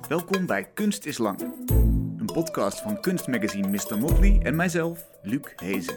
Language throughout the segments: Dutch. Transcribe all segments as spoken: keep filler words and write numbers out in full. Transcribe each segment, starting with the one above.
Welkom bij Kunst is Lang, een podcast van kunstmagazine mister Motley en mijzelf, Luc Hezen.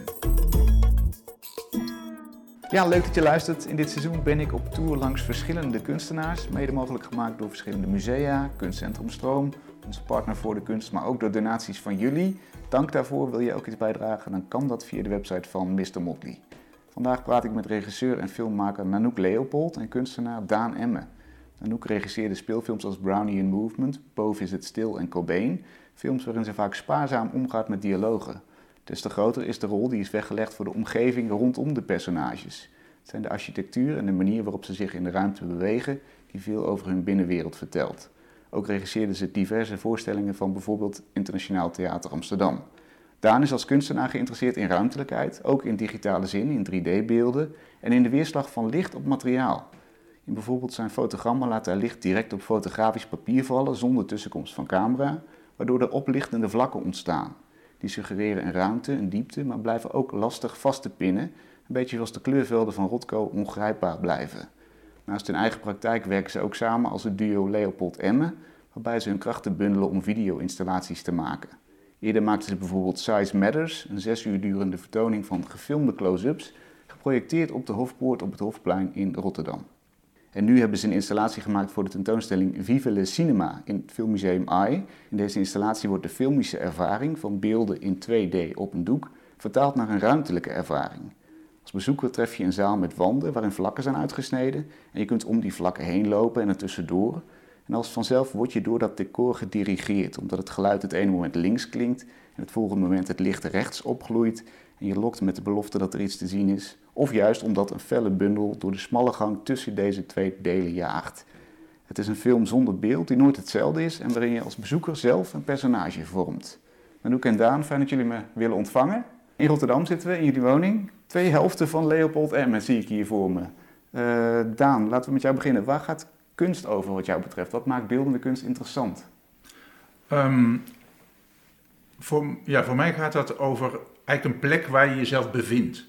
Ja, leuk dat je luistert. In dit seizoen ben ik op tour langs verschillende kunstenaars, mede mogelijk gemaakt door verschillende musea, Kunstcentrum Stroom, onze partner voor de kunst, maar ook door donaties van jullie. Dank daarvoor. Wil je ook iets bijdragen, dan kan dat via de website van mister Motley. Vandaag praat ik met regisseur en filmmaker Nanook Leopold en kunstenaar Daan Emme. Nanook regisseerde speelfilms als Brownie in Movement, Poe Visits Stil en Cobain, films waarin ze vaak spaarzaam omgaat met dialogen. Des te groter is de rol die is weggelegd voor de omgeving rondom de personages. Het zijn de architectuur en de manier waarop ze zich in de ruimte bewegen die veel over hun binnenwereld vertelt. Ook regisseerde ze diverse voorstellingen van bijvoorbeeld Internationaal Theater Amsterdam. Daan is als kunstenaar geïnteresseerd in ruimtelijkheid, ook in digitale zin, in drie D-beelden en in de weerslag van licht op materiaal. In bijvoorbeeld zijn fotogrammen laat hij licht direct op fotografisch papier vallen zonder tussenkomst van camera, waardoor er oplichtende vlakken ontstaan. Die suggereren een ruimte, een diepte, maar blijven ook lastig vast te pinnen, een beetje zoals de kleurvelden van Rothko ongrijpbaar blijven. Naast hun eigen praktijk werken ze ook samen als het duo Leopold Emme, waarbij ze hun krachten bundelen om video-installaties te maken. Eerder maakten ze bijvoorbeeld Size Matters, een zes uur durende vertoning van gefilmde close-ups, geprojecteerd op de Hofpoort op het Hofplein in Rotterdam. En nu hebben ze een installatie gemaakt voor de tentoonstelling Vive le Cinema in het Filmmuseum AI. In deze installatie wordt de filmische ervaring van beelden in twee D op een doek vertaald naar een ruimtelijke ervaring. Als bezoeker tref je een zaal met wanden waarin vlakken zijn uitgesneden en je kunt om die vlakken heen lopen en er tussendoor. En als vanzelf word je door dat decor gedirigeerd, omdat het geluid het ene moment links klinkt en het volgende moment het licht rechts opgloeit en je lokt met de belofte dat er iets te zien is. Of juist omdat een felle bundel door de smalle gang tussen deze twee delen jaagt. Het is een film zonder beeld die nooit hetzelfde is en waarin je als bezoeker zelf een personage vormt. Nanook en Daan, fijn dat jullie me willen ontvangen. In Rotterdam zitten we, in jullie woning. Twee helften van Leopold Emme zie ik hier voor me. Uh, Daan, laten we met jou beginnen. Waar gaat kunst over wat jou betreft? Wat maakt beeldende kunst interessant? Um, voor, ja, voor mij gaat dat over eigenlijk een plek waar je jezelf bevindt.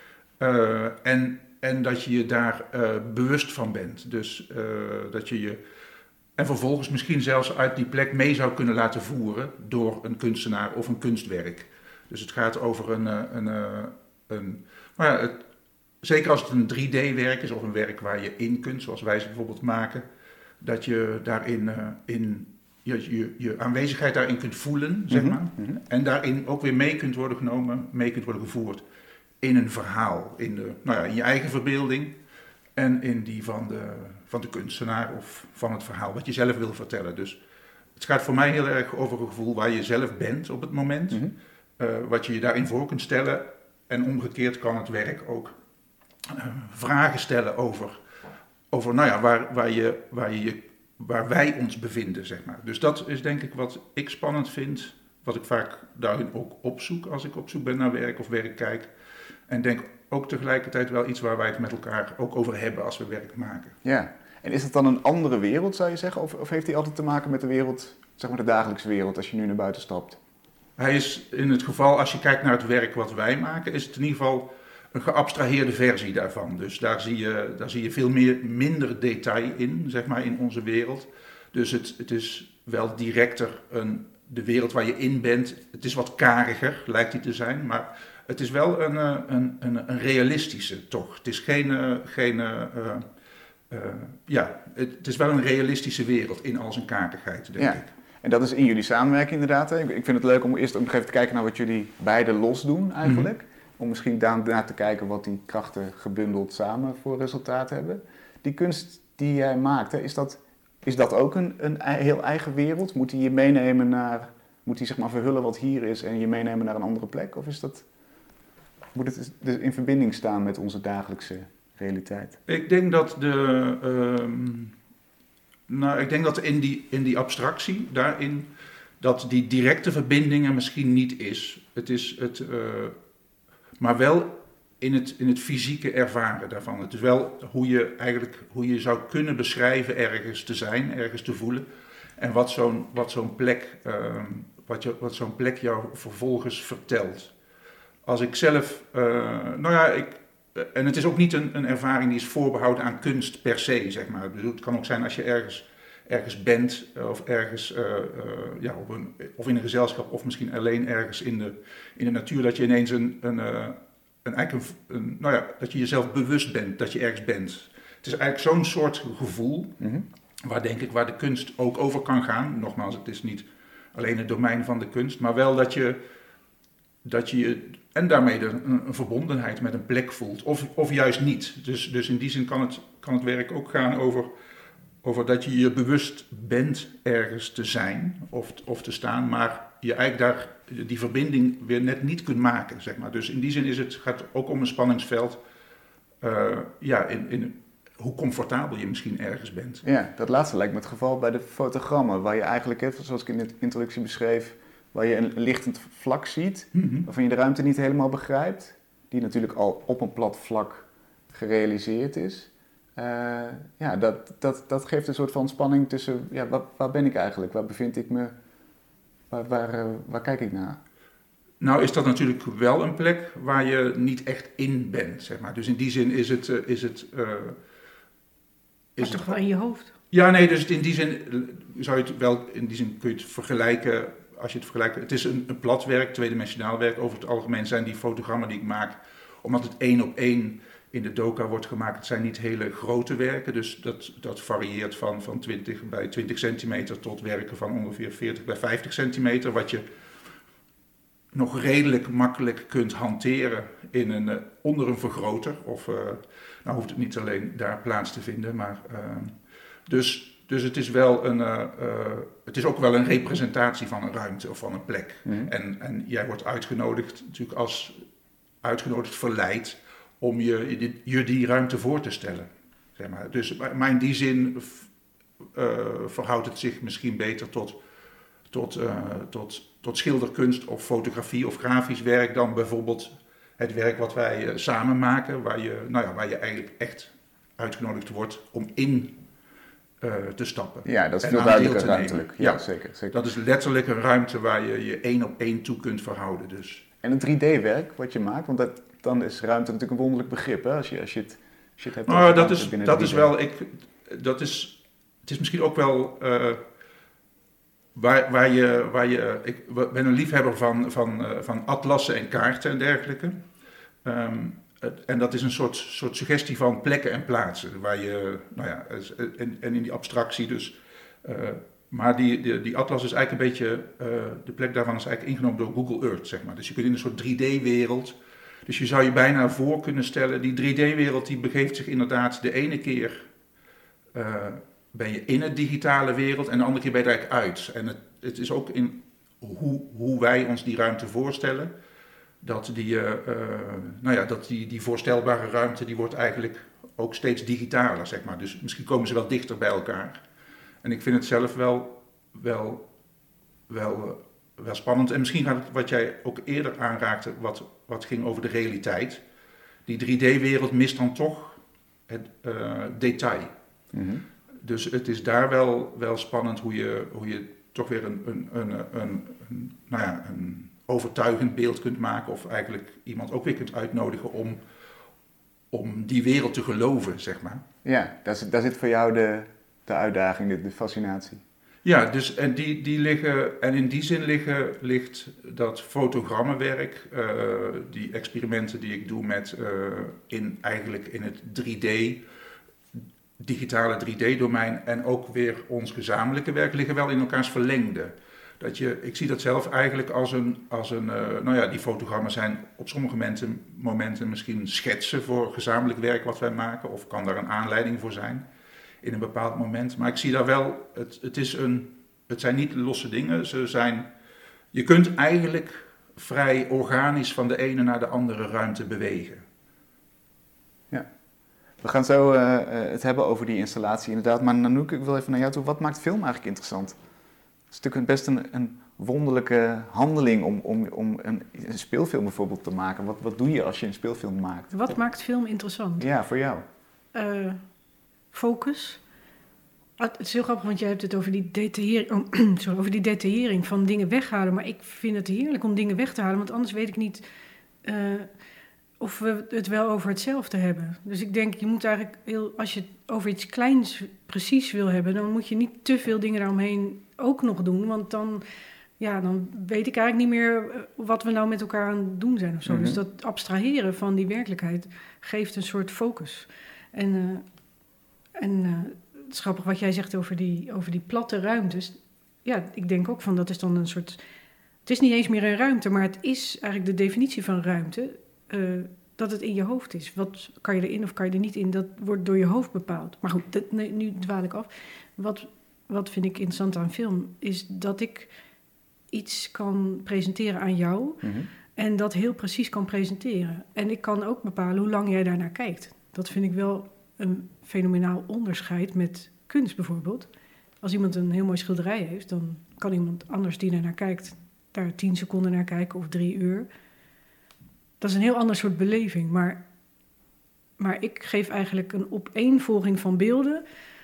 Uh, en, en dat je je daar uh, bewust van bent. Dus uh, dat je je... En vervolgens misschien zelfs uit die plek mee zou kunnen laten voeren door een kunstenaar of een kunstwerk. Dus het gaat over een... een, een, een nou ja, het, zeker als het een drie D-werk is of een werk waar je in kunt, zoals wij ze bijvoorbeeld maken, dat je daarin uh, in, je, je, je aanwezigheid daarin kunt voelen, zeg maar. Mm-hmm. En daarin ook weer mee kunt worden genomen, mee kunt worden gevoerd in een verhaal. In, de, nou ja, in je eigen verbeelding en in die van de, van de kunstenaar of van het verhaal wat je zelf wil vertellen. Dus het gaat voor mij heel erg over een gevoel waar je zelf bent op het moment. Mm-hmm. Uh, wat je je daarin voor kunt stellen. En omgekeerd kan het werk ook uh, vragen stellen over, over nou ja, waar, waar, je, waar, je, waar wij ons bevinden, zeg maar. Dus dat is denk ik wat ik spannend vind, wat ik vaak daarin ook opzoek als ik op zoek ben naar werk of werk kijk. En denk ook tegelijkertijd wel iets waar wij het met elkaar ook over hebben als we werk maken. Ja, en is het dan een andere wereld, zou je zeggen? Of, of heeft die altijd te maken met de wereld, zeg maar de dagelijkse wereld, als je nu naar buiten stapt? Hij is in het geval, als je kijkt naar het werk wat wij maken, is het in ieder geval een geabstraheerde versie daarvan. Dus daar zie je, daar zie je veel meer, minder detail in, zeg maar, in onze wereld. Dus het, het is wel directer een, de wereld waar je in bent. Het is wat kariger, lijkt die te zijn, maar het is wel een, een, een, een realistische toch. Het is geen, geen uh, uh, ja, het is wel een realistische wereld in al zijn kakigheid, denk ja. ik. En dat is in jullie samenwerking inderdaad. Hè? Ik vind het leuk om eerst ook nog even te kijken naar wat jullie beiden los doen eigenlijk. Mm-hmm. Om misschien daarna te kijken wat die krachten gebundeld samen voor resultaat hebben. Die kunst die jij maakt, hè, is, dat, is dat ook een, een heel eigen wereld? Moet die je meenemen naar, moet die zeg maar verhullen wat hier is en je meenemen naar een andere plek? Of is dat, moet het dus in verbinding staan met onze dagelijkse realiteit? Ik denk dat de... Um... Nou, ik denk dat in die, in die abstractie, daarin, dat die directe verbindingen misschien niet is. Het is het, uh, maar wel in het, in het fysieke ervaren daarvan. Het is wel hoe je eigenlijk, hoe je zou kunnen beschrijven ergens te zijn, ergens te voelen. En wat zo'n, wat zo'n plek, uh, wat, je, wat zo'n plek jou vervolgens vertelt. Als ik zelf, uh, nou ja, ik... En het is ook niet een, een ervaring die is voorbehouden aan kunst per se, zeg maar. Dus het kan ook zijn als je ergens ergens bent of ergens uh, uh, ja, op een, of in een gezelschap of misschien alleen ergens in de, in de natuur, dat je ineens een, een, uh, een, eigenlijk een, een nou ja, dat je jezelf bewust bent dat je ergens bent. Het is eigenlijk zo'n soort gevoel mm-hmm. waar denk ik waar de kunst ook over kan gaan. Nogmaals, het is niet alleen het domein van de kunst, maar wel dat je dat je en daarmee de, een, een verbondenheid met een plek voelt of, of juist niet. Dus, dus in die zin kan het, kan het werk ook gaan over Over dat je je bewust bent ergens te zijn of, of te staan, maar je eigenlijk daar die verbinding weer net niet kunt maken, zeg maar. Dus in die zin is het, gaat het ook om een spanningsveld, uh, ja, in, in hoe comfortabel je misschien ergens bent. Ja, dat laatste lijkt me het geval bij de fotogrammen, waar je eigenlijk, zoals ik in de introductie beschreef, waar je een lichtend vlak ziet, mm-hmm. waarvan je de ruimte niet helemaal begrijpt, die natuurlijk al op een plat vlak gerealiseerd is. Uh, ja, dat, dat, dat geeft een soort van spanning tussen, ja, waar, waar ben ik eigenlijk? Waar bevind ik me? Waar, waar, uh, waar kijk ik naar? Nou is dat natuurlijk wel een plek waar je niet echt in bent, zeg maar. Dus in die zin is het... Uh, is het uh, is maar toch wel in je hoofd? Ja, nee, dus in die zin zou je het wel, in die zin kun je het vergelijken, als je het vergelijkt. Het is een, een plat werk, tweedimensionaal werk. Over het algemeen zijn die fotogrammen die ik maak, omdat het één op één in de doka wordt gemaakt. Het zijn niet hele grote werken, dus dat, dat varieert van, van twintig bij twintig centimeter tot werken van ongeveer veertig bij vijftig centimeter, wat je nog redelijk makkelijk kunt hanteren in een, uh, onder een vergroter. Of, uh, nou hoeft het niet alleen daar plaats te vinden, maar uh, dus, dus het is wel een, uh, uh, het is ook wel een representatie van een ruimte of van een plek. Mm. En, en jij wordt uitgenodigd, natuurlijk als uitgenodigd verleid, om je, je die ruimte voor te stellen. Zeg maar. Dus maar in die zin uh, verhoudt het zich misschien beter tot, tot, uh, tot, tot schilderkunst of fotografie of grafisch werk dan bijvoorbeeld het werk wat wij uh, samen maken, waar je, nou ja, waar je eigenlijk echt uitgenodigd wordt om in uh, te stappen. Ja, dat is veel duidelijker ruimtelijk. Ja, ja zeker, zeker. Dat is letterlijk een ruimte waar je je één op één toe kunt verhouden. Dus. En een drie D-werk wat je maakt, want dat, dan is ruimte natuurlijk een wonderlijk begrip, hè? Als je, als je het, als je het hebt. Nou, dat is, dat is wel, ik, dat is, het is misschien ook wel uh, waar, waar je, waar je, ik ben een liefhebber van, van, uh, van atlassen en kaarten en dergelijke. Um, het, en dat is een soort, soort suggestie van plekken en plaatsen, waar je, nou ja, en, en in die abstractie dus. Uh, maar die, die, die atlas is eigenlijk een beetje, uh, de plek daarvan is eigenlijk ingenomen door Google Earth, zeg maar. Dus je kunt in een soort drie D-wereld. Dus je zou je bijna voor kunnen stellen, die drie D-wereld die begeeft zich inderdaad de ene keer uh, ben je in het digitale wereld en de andere keer ben je er eigenlijk uit. En het, het is ook in hoe, hoe wij ons die ruimte voorstellen, dat die, uh, uh, nou ja, dat die, die voorstelbare ruimte die wordt eigenlijk ook steeds digitaler, zeg maar. Dus misschien komen ze wel dichter bij elkaar. En ik vind het zelf wel, wel, wel, wel spannend. En misschien gaat het wat jij ook eerder aanraakte, wat, wat ging over de realiteit. Die drie D-wereld mist dan toch het uh, detail. Mm-hmm. Dus het is daar wel, wel spannend hoe je, hoe je toch weer een, een, een, een, een, nou ja, een overtuigend beeld kunt maken. Of eigenlijk iemand ook weer kunt uitnodigen om, om die wereld te geloven, zeg maar. Ja, daar zit, daar zit voor jou de... de uitdaging, de, de fascinatie. Ja, dus en die, die liggen, en in die zin liggen, ligt dat fotogrammenwerk, uh, die experimenten die ik doe met uh, in eigenlijk in het drie D, digitale drie D-domein en ook weer ons gezamenlijke werk liggen wel in elkaars verlengde. Dat je, ik zie dat zelf eigenlijk als een, als een uh, nou ja, die fotogrammen zijn op sommige momenten, momenten misschien schetsen voor gezamenlijk werk wat wij maken, of kan daar een aanleiding voor zijn. In een bepaald moment. Maar ik zie daar wel, het, het, is een, het zijn niet losse dingen. Ze zijn, je kunt eigenlijk vrij organisch van de ene naar de andere ruimte bewegen. Ja. We gaan zo uh, het hebben over die installatie inderdaad. Maar Nanoek, ik wil even naar jou toe. Wat maakt film eigenlijk interessant? Het is natuurlijk best een, een wonderlijke handeling om, om, om een, een speelfilm bijvoorbeeld te maken. Wat, wat doe je als je een speelfilm maakt? Wat maakt film interessant? Ja, voor jou. Uh... Focus. Het is heel grappig, want jij hebt het over die detaillering, oh, sorry, over die detaillering van dingen weghalen. Maar ik vind het heerlijk om dingen weg te halen, want anders weet ik niet... Uh, of we het wel over hetzelfde hebben. Dus ik denk, je moet eigenlijk heel, als je het over iets kleins precies wil hebben, dan moet je niet te veel dingen daaromheen ook nog doen. Want dan, ja, dan weet ik eigenlijk niet meer wat we nou met elkaar aan het doen zijn of zo. Mm-hmm. Dus dat abstraheren van die werkelijkheid geeft een soort focus. En, uh, en uh, het is grappig wat jij zegt over die, over die platte ruimtes. Ja, ik denk ook van dat is dan een soort... Het is niet eens meer een ruimte, maar het is eigenlijk de definitie van ruimte. Uh, dat het in je hoofd is. Wat kan je erin of kan je er niet in? Dat wordt door je hoofd bepaald. Maar goed, dat, nee, nu dwaal ik af. Wat, wat vind ik interessant aan film, is dat ik iets kan presenteren aan jou... Mm-hmm. En dat heel precies kan presenteren. En ik kan ook bepalen hoe lang jij daarnaar kijkt. Dat vind ik wel een fenomenaal onderscheid met kunst bijvoorbeeld. Als iemand een heel mooi schilderij heeft, dan kan iemand anders die daarnaar kijkt daar tien seconden naar kijken of drie uur. Dat is een heel ander soort beleving. Maar, maar ik geef eigenlijk een opeenvolging van beelden.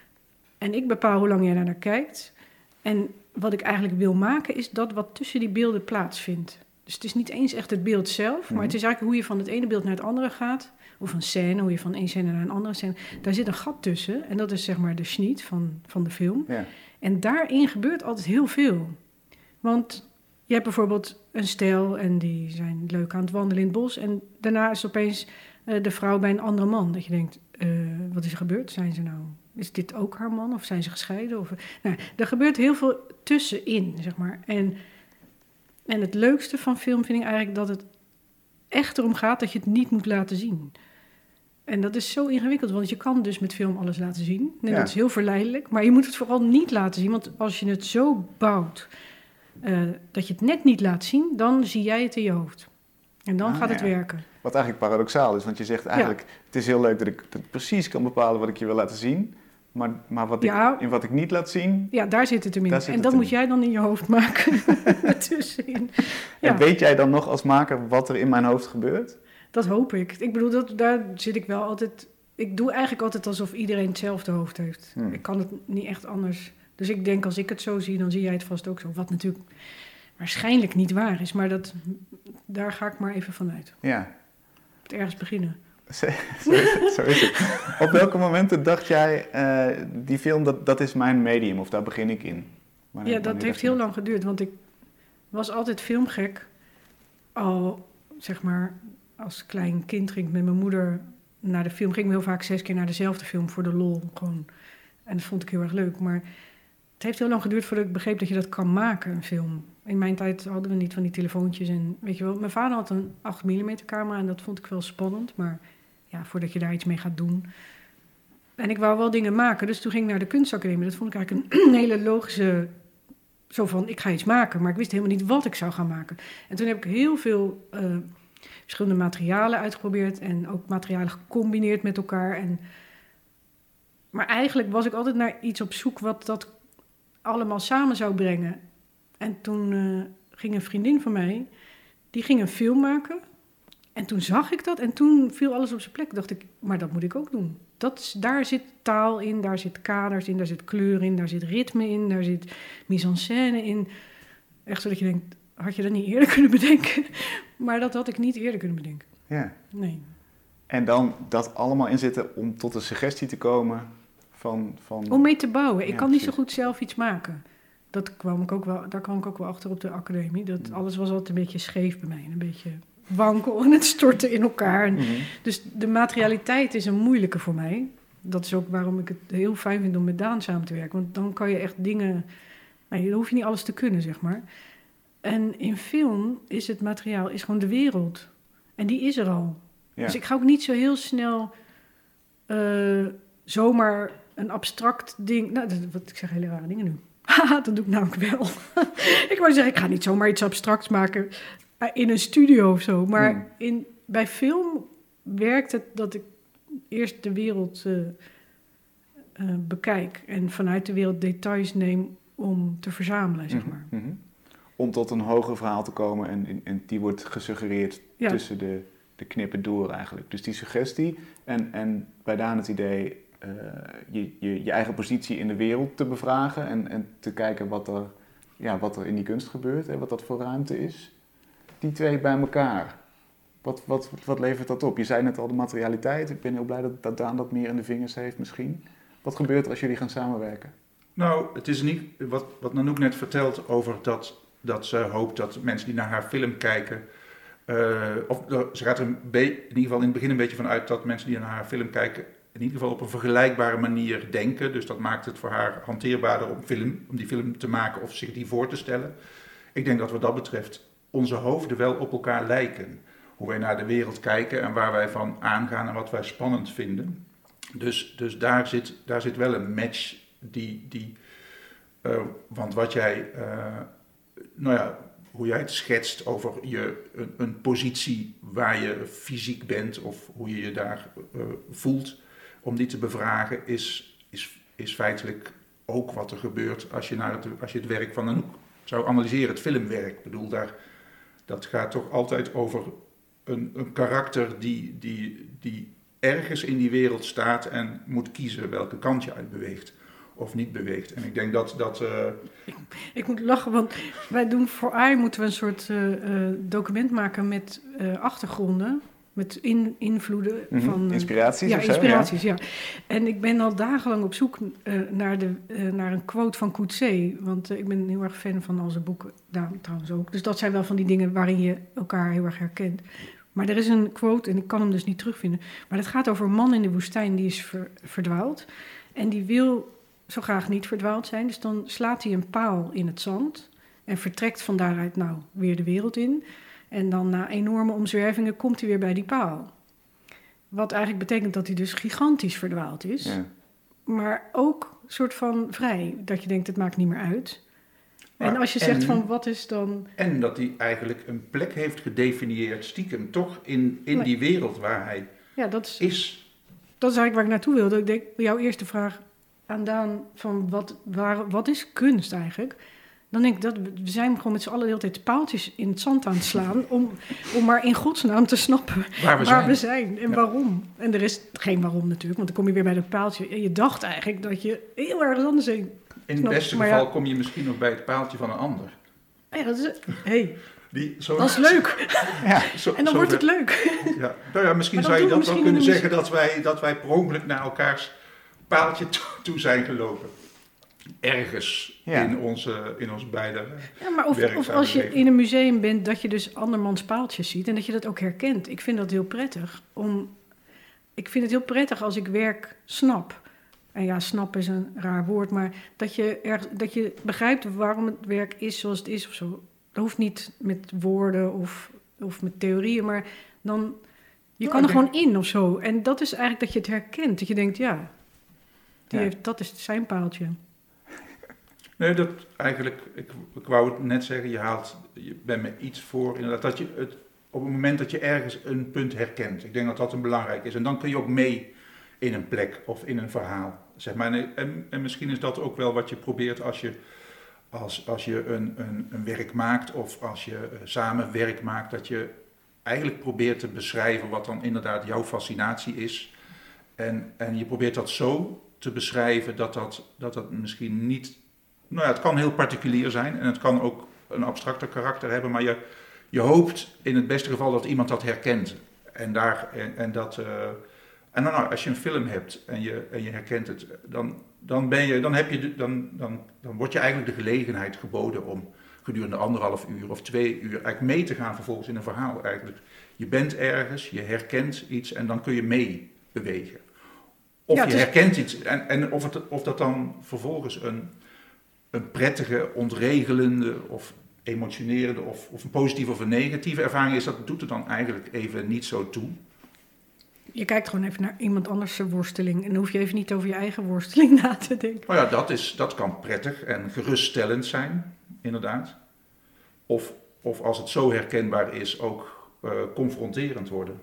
En ik bepaal hoe lang jij daarnaar kijkt. En wat ik eigenlijk wil maken is dat wat tussen die beelden plaatsvindt. Dus het is niet eens echt het beeld zelf, mm-hmm. maar het is eigenlijk hoe je van het ene beeld naar het andere gaat. Of een scène, hoe je van één scène naar een andere scène. Daar zit een gat tussen en dat is zeg maar de schniet van, van de film. Ja. En daarin gebeurt altijd heel veel. Want je hebt bijvoorbeeld een stel en die zijn leuk aan het wandelen in het bos. En daarna is opeens uh, de vrouw bij een andere man. Dat je denkt, uh, wat is er gebeurd? Zijn ze nou, is dit ook haar man of zijn ze gescheiden? Of, nou, er gebeurt heel veel tussenin, zeg maar. En, en het leukste van film vind ik eigenlijk dat het echt erom gaat dat je het niet moet laten zien. En dat is zo ingewikkeld, want je kan dus met film alles laten zien. En ja. Dat is heel verleidelijk, maar je moet het vooral niet laten zien. Want als je het zo bouwt uh, dat je het net niet laat zien, dan zie jij het in je hoofd. En dan ah, gaat het ja. werken. Wat eigenlijk paradoxaal is, want je zegt eigenlijk... Ja. Het is heel leuk dat ik, dat ik precies kan bepalen wat ik je wil laten zien... Maar, maar wat ja. ik, in wat ik niet laat zien... Ja, daar zit het hem in. En dat moet jij dan in je hoofd maken. Tussenin. Ja. En weet jij dan nog als maker wat er in mijn hoofd gebeurt? Dat hoop ik. Ik bedoel, dat, daar zit ik wel altijd... Ik doe eigenlijk altijd alsof iedereen hetzelfde hoofd heeft. Hmm. Ik kan het niet echt anders. Dus ik denk, als ik het zo zie, dan zie jij het vast ook zo. Wat natuurlijk waarschijnlijk niet waar is. Maar dat, daar ga ik maar even vanuit. Ja. Het ergens beginnen. Zo is het, zo is het. Op welke momenten dacht jij, uh, die film, dat, dat is mijn medium, of daar begin ik in? Wanneer, ja, dat heeft heel lang geduurd, want ik was altijd filmgek. Al, zeg maar, als klein kind ging ik met mijn moeder naar de film. Ging ik heel vaak zes keer naar dezelfde film voor de lol, gewoon. En dat vond ik heel erg leuk, maar het heeft heel lang geduurd voordat ik begreep dat je dat kan maken, een film. In mijn tijd hadden we niet van die telefoontjes en, weet je wel, mijn vader had een acht millimeter camera en dat vond ik wel spannend, maar... Ja, voordat je daar iets mee gaat doen. En ik wou wel dingen maken, dus toen ging ik naar de kunstacademie. Dat vond ik eigenlijk een, een hele logische... Zo van, ik ga iets maken, maar ik wist helemaal niet wat ik zou gaan maken. En toen heb ik heel veel uh, verschillende materialen uitgeprobeerd... en ook materialen gecombineerd met elkaar. En, maar eigenlijk was ik altijd naar iets op zoek wat dat allemaal samen zou brengen. En toen uh, ging een vriendin van mij, die ging een film maken... En toen zag ik dat en toen viel alles op zijn plek. Dacht ik, maar dat moet ik ook doen. Dat, daar zit taal in, daar zit kaders in, daar zit kleur in, daar zit ritme in, daar zit mise-en-scène in. Echt zodat je denkt, had je dat niet eerder kunnen bedenken? Maar dat had ik niet eerder kunnen bedenken. Ja. Nee. En dan dat allemaal inzetten om tot een suggestie te komen van... van... Om mee te bouwen. Ik ja, kan precies. niet zo goed zelf iets maken. Dat kwam ik ook wel, daar kwam ik ook wel achter op de academie. Dat ja. Alles was altijd een beetje scheef bij mij. Een beetje... wankel en het storten in elkaar. Mm-hmm. Dus de materialiteit is een moeilijke voor mij. Dat is ook waarom ik het heel fijn vind om met Daan samen te werken. Want dan kan je echt dingen... Nou, dan hoef je niet alles te kunnen, zeg maar. En in film is het materiaal is gewoon de wereld. En die is er al. Ja. Dus ik ga ook niet zo heel snel... Uh, zomaar een abstract ding... Nou, dat, wat, ik zeg hele rare dingen nu. Haha, dat doe ik namelijk wel. Ik wou zeggen, ik ga niet zomaar iets abstracts maken... in een studio of zo. Maar hmm. in, bij film werkt het dat ik eerst de wereld uh, uh, bekijk... en vanuit de wereld details neem om te verzamelen, zeg maar. Mm-hmm. Om tot een hoger verhaal te komen en, en die wordt gesuggereerd ja. tussen de, de knippen door eigenlijk. Dus die suggestie en, en bij Daan het idee... Uh, je, je, je eigen positie in de wereld te bevragen... en, en te kijken wat er, ja, wat er in die kunst gebeurt en wat dat voor ruimte is... Die twee bij elkaar, Wat, wat, wat levert dat op? Je zei net al de materialiteit. Ik ben heel blij dat, dat Daan dat meer in de vingers heeft misschien. Wat gebeurt er als jullie gaan samenwerken? Nou, het is niet wat, wat Nanoek net vertelt over dat, dat ze hoopt dat mensen die naar haar film kijken... Uh, of uh, ze gaat er een be- in ieder geval in het begin een beetje van uit dat mensen die naar haar film kijken... in ieder geval op een vergelijkbare manier denken. Dus dat maakt het voor haar hanteerbaarder om, film, om die film te maken of zich die voor te stellen. Ik denk dat wat dat betreft onze hoofden wel op elkaar lijken. Hoe wij naar de wereld kijken en waar wij van aangaan en wat wij spannend vinden. Dus, dus daar, zit, daar zit wel een match die... die uh, want wat jij... Uh, nou ja, hoe jij het schetst over je, een, een positie waar je fysiek bent of hoe je je daar uh, voelt... om die te bevragen is, is, is feitelijk ook wat er gebeurt als je, naar het, als je het werk van Nanoek zou analyseren, het filmwerk. Ik bedoel, daar, dat gaat toch altijd over een, een karakter die, die, die ergens in die wereld staat en moet kiezen welke kant je uit beweegt of niet beweegt. En ik denk dat... dat uh... ik, ik moet lachen, want wij doen voor A I moeten we een soort uh, uh, document maken met uh, achtergronden... Met in, invloeden mm-hmm. van... Inspiraties ja, of inspiraties, zo, ja. ja. En ik ben al dagenlang op zoek uh, naar, de, uh, naar een quote van Coetzee. Want uh, ik ben heel erg fan van al zijn boeken, Daan trouwens ook. Dus dat zijn wel van die dingen waarin je elkaar heel erg herkent. Maar er is een quote, en ik kan hem dus niet terugvinden. Maar het gaat over een man in de woestijn die is ver, verdwaald. En die wil zo graag niet verdwaald zijn. Dus dan slaat hij een paal in het zand. En vertrekt van daaruit nou weer de wereld in. En dan na enorme omzwervingen komt hij weer bij die paal. Wat eigenlijk betekent dat hij dus gigantisch verdwaald is. Ja. Maar ook een soort van vrij. Dat je denkt, het maakt niet meer uit. Maar en als je en, zegt van, wat is dan... En dat hij eigenlijk een plek heeft gedefinieerd, stiekem toch, in, in nee. die wereld waar hij ja, dat is, is. Dat is eigenlijk waar ik naartoe wilde. Ik denk, jouw eerste vraag aan Daan, van wat, waar, wat is kunst eigenlijk... Dan denk ik, dat we zijn gewoon met z'n allen de hele tijd paaltjes in het zand aan het slaan... om, om maar in godsnaam te snappen waar we waar zijn, we zijn en ja. waarom. En er is geen waarom natuurlijk, want dan kom je weer bij dat paaltje. En je dacht eigenlijk dat je heel erg anders heen... In het beste maar geval ja, kom je misschien nog bij het paaltje van een ander. Ja, dat is... Hey, Die, zo, dat is leuk. Ja. Zo, en dan wordt het leuk. Ja. Nou ja, misschien zou je dat wel kunnen zeggen dat wij, dat wij per ongeluk naar elkaars paaltje toe, toe zijn gelopen. Ergens ja. in, onze, in ons beide ja, maar of, of als je in een museum bent, dat je dus andermans paaltjes ziet en dat je dat ook herkent. Ik vind dat heel prettig. Om, ik vind het heel prettig als ik werk snap. En ja, snap is een raar woord, maar dat je, er, dat je begrijpt waarom het werk is zoals het is of zo. Dat hoeft niet met woorden of, of met theorieën, maar dan... Je ja, kan er denk... gewoon in of zo. En dat is eigenlijk dat je het herkent. Dat je denkt, ja, die ja. heeft, dat is zijn paaltje. Nee, dat eigenlijk, ik, ik wou het net zeggen, je haalt, je bent me iets voor, inderdaad, dat je het, op het moment dat je ergens een punt herkent, ik denk dat dat een belangrijk is, en dan kun je ook mee in een plek of in een verhaal, zeg maar. En, en, en misschien is dat ook wel wat je probeert als je, als, als je een, een, een werk maakt, of als je uh, samen werk maakt, dat je eigenlijk probeert te beschrijven wat dan inderdaad jouw fascinatie is, en, en je probeert dat zo te beschrijven dat dat, dat, dat misschien niet... Nou ja, het kan heel particulier zijn en het kan ook een abstracter karakter hebben, maar je, je hoopt in het beste geval dat iemand dat herkent. En, daar, en, en, dat, uh, en dan, nou, als je een film hebt en je, en je herkent het, dan, dan, ben je, dan, heb je de, dan, dan, dan wordt je eigenlijk de gelegenheid geboden om gedurende anderhalf uur of twee uur eigenlijk mee te gaan vervolgens in een verhaal eigenlijk. Je bent ergens, je herkent iets en dan kun je mee bewegen. Of ja, je is... herkent iets en, en of, het, of dat dan vervolgens een... een prettige, ontregelende of emotionerende of, of een positieve of een negatieve ervaring is, dat doet er dan eigenlijk even niet zo toe. Je kijkt gewoon even naar iemand anders' worsteling en dan hoef je even niet over je eigen worsteling na te denken. Nou ja, dat, is, dat kan prettig en geruststellend zijn, inderdaad. Of, of als het zo herkenbaar is, ook uh, confronterend worden.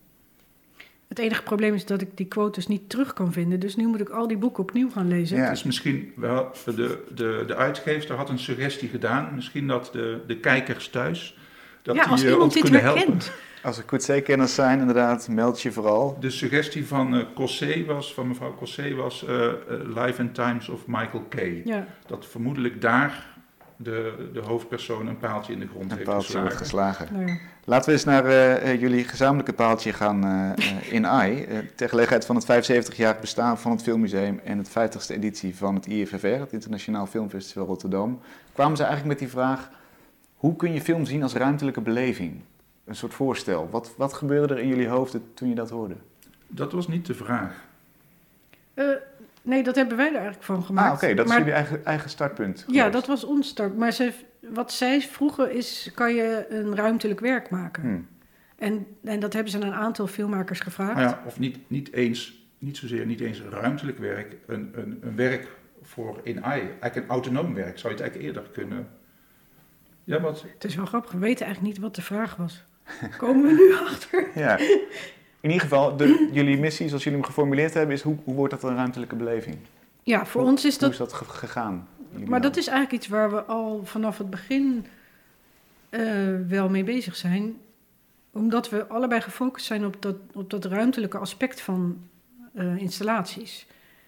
Het enige probleem is dat ik die quotes niet terug kan vinden. Dus nu moet ik al die boeken opnieuw gaan lezen. Ja. Dus misschien wel, de, de, de uitgever had een suggestie gedaan. Misschien dat de, de kijkers thuis dat ja, als die iemand ons dit kunnen herkent. helpen. Als er Coetzee-kenners zijn, inderdaad, meld je vooral. De suggestie van uh, Cossé was, van mevrouw Cossé was uh, uh, Life and Times of Michael Kay. Ja. Dat vermoedelijk daar de, de hoofdpersoon een paaltje in de grond Een heeft paaltje geslagen. wordt geslagen. Nou ja. Laten we eens naar uh, jullie gezamenlijke paaltje gaan uh, uh, in A I. Uh, ter gelegenheid van het vijfenzeventig-jarig bestaan van het Filmmuseum en het vijftigste editie van het I F F R, het Internationaal Filmfestival Rotterdam, kwamen ze eigenlijk met die vraag: hoe kun je film zien als ruimtelijke beleving? Een soort voorstel. Wat, wat gebeurde er in jullie hoofden toen je dat hoorde? Dat was niet de vraag. Uh, nee, dat hebben wij er eigenlijk van gemaakt. Ah, oké, okay, dat maar, is jullie eigen, eigen startpunt. Ja, geweest. Dat was ons start. Maar ze, wat zij vroegen is, kan je een ruimtelijk werk maken? Hmm. En, en dat hebben ze aan een aantal filmmakers gevraagd. Nou ja, of niet, niet eens, niet zozeer niet eens een ruimtelijk werk, een, een, een werk voor in A I. Eigenlijk een autonoom werk, zou je het eigenlijk eerder kunnen... Ja, wat? Het is wel grappig, we weten eigenlijk niet wat de vraag was. Komen we nu achter? Ja. In ieder geval, de, jullie missie, zoals jullie hem geformuleerd hebben, is hoe, hoe wordt dat een ruimtelijke beleving? Ja, voor hoe, ons is dat... Hoe is dat gegaan? Maar dat is eigenlijk iets waar we al vanaf het begin uh, wel mee bezig zijn. Omdat we allebei gefocust zijn op dat, op dat ruimtelijke aspect van uh, installaties.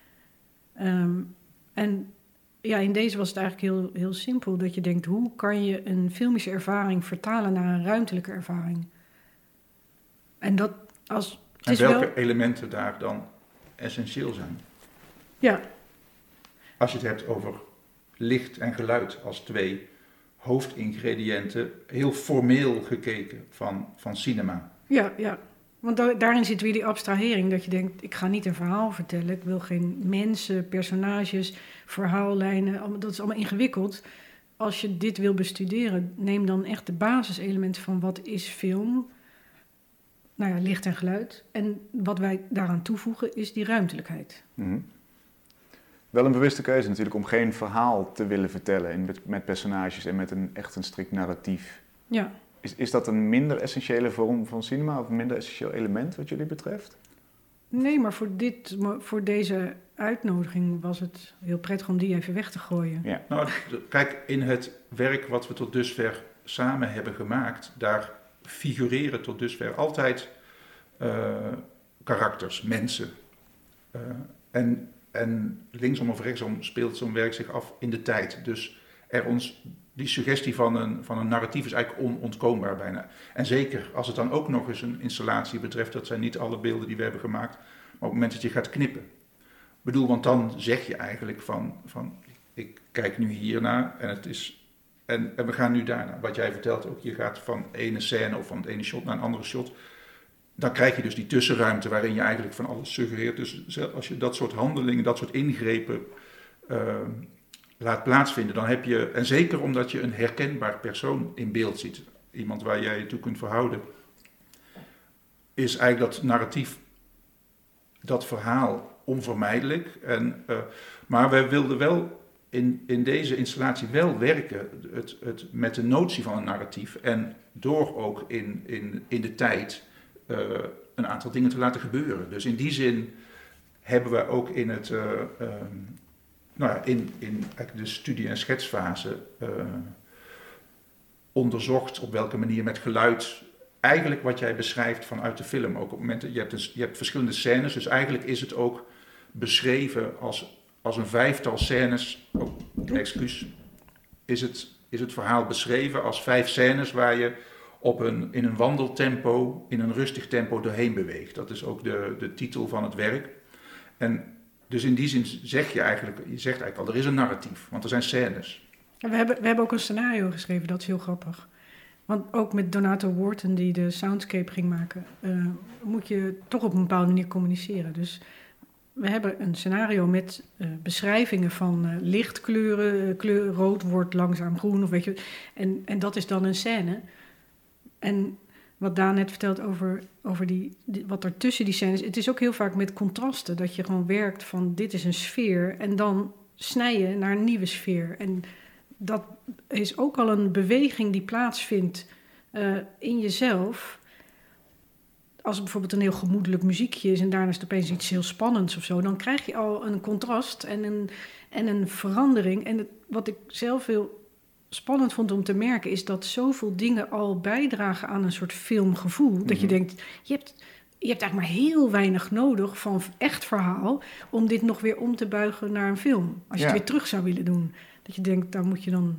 Um, en ja, in deze was het eigenlijk heel, heel simpel. Dat je denkt, hoe kan je een filmische ervaring vertalen naar een ruimtelijke ervaring? En dat als... Het en is welke wel... elementen daar dan essentieel zijn? Ja. Als je het hebt over licht en geluid als twee hoofdingrediënten, heel formeel gekeken van, van cinema. Ja, ja. Want da- daarin zit weer die abstrahering, dat je denkt, ik ga niet een verhaal vertellen, ik wil geen mensen, personages, verhaallijnen, dat is allemaal ingewikkeld. Als je dit wil bestuderen, neem dan echt de basiselementen van wat is film, nou ja, licht en geluid. En wat wij daaraan toevoegen is die ruimtelijkheid. Mm-hmm. Wel een bewuste keuze natuurlijk om geen verhaal te willen vertellen met, met personages en met een echt een strikt narratief. Ja. Is, is dat een minder essentiële vorm van cinema of een minder essentieel element wat jullie betreft? Nee, maar voor, dit, voor deze uitnodiging was het heel prettig om die even weg te gooien. Ja. Nou, kijk, in het werk wat we tot dusver samen hebben gemaakt, daar figureren tot dusver altijd uh, karakters, mensen. Uh, en, en linksom of rechtsom speelt zo'n werk zich af in de tijd. Dus er ons... Die suggestie van een, van een narratief is eigenlijk onontkoombaar bijna. En zeker als het dan ook nog eens een installatie betreft, dat zijn niet alle beelden die we hebben gemaakt, maar op het moment dat je gaat knippen. Ik bedoel, want dan zeg je eigenlijk van, van ik kijk nu hiernaar en het is, en, en we gaan nu daarna. Wat jij vertelt ook, je gaat van ene scène of van het ene shot naar een andere shot. Dan krijg je dus die tussenruimte waarin je eigenlijk van alles suggereert. Dus als je dat soort handelingen, dat soort ingrepen Uh, laat plaatsvinden, dan heb je, en zeker omdat je een herkenbaar persoon in beeld ziet, iemand waar jij je toe kunt verhouden, is eigenlijk dat narratief, dat verhaal onvermijdelijk. En, uh, maar we wilden wel in, in deze installatie wel werken het, het, met de notie van een narratief en door ook in, in, in de tijd uh, een aantal dingen te laten gebeuren. Dus in die zin hebben we ook in het... Uh, um, Nou ja, in, in de studie- en schetsfase uh, onderzocht op welke manier met geluid, eigenlijk wat jij beschrijft vanuit de film, ook op momenten, je hebt, een, je hebt verschillende scènes, dus eigenlijk is het ook beschreven als, als een vijftal scènes, oh, excuus, is het, is het verhaal beschreven als vijf scènes waar je op een, in een wandeltempo, in een rustig tempo doorheen beweegt. Dat is ook de, de titel van het werk. En dus in die zin zeg je eigenlijk, je zegt eigenlijk al, er is een narratief, want er zijn scènes. We hebben, we hebben ook een scenario geschreven, dat is heel grappig. Want ook met Donato Wharton, die de soundscape ging maken, uh, moet je toch op een bepaalde manier communiceren. Dus we hebben een scenario met uh, beschrijvingen van uh, lichtkleuren, uh, kleur rood wordt langzaam groen, of weet je. En, en dat is dan een scène. En wat Daan net vertelt over, over die, die, wat er tussen die scènes... Het is ook heel vaak met contrasten, dat je gewoon werkt van dit is een sfeer en dan snij je naar een nieuwe sfeer. En dat is ook al een beweging die plaatsvindt uh, in jezelf. Als er bijvoorbeeld een heel gemoedelijk muziekje is en daarna is het opeens iets heel spannends of zo, dan krijg je al een contrast en een, en een verandering. En het, wat ik zelf heel spannend vond om te merken, is dat zoveel dingen al bijdragen aan een soort filmgevoel. Mm-hmm. Dat je denkt, je hebt, je hebt eigenlijk maar heel weinig nodig van echt verhaal om dit nog weer om te buigen naar een film. Als je ja. het weer terug zou willen doen. Dat je denkt, daar moet je dan